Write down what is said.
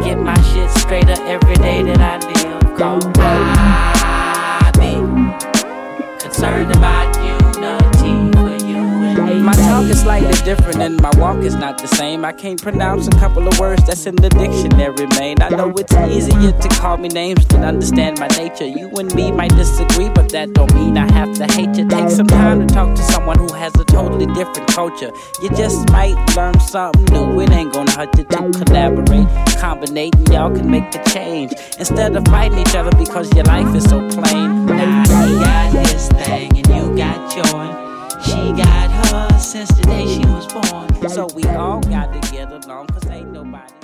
get my shit straighter every day that I live. Cause I be concerned about unity for you and me. My talk is slightly different and my walk is not the same. I can't pronounce a couple of words that's in the dictionary, man. I know it's easier to call me names than understand my nature. You and me might disagree, but that don't mean I have to hate you. Take some time to talk to someone who has a totally different culture. You just might learn something new. It ain't gonna hurt you to collaborate, combinate, and y'all can make the change instead of fighting each other because your life is so plain. Now he got his thing and you got yours. She got hers since the day she was born. So we all got to get along, cause ain't nobody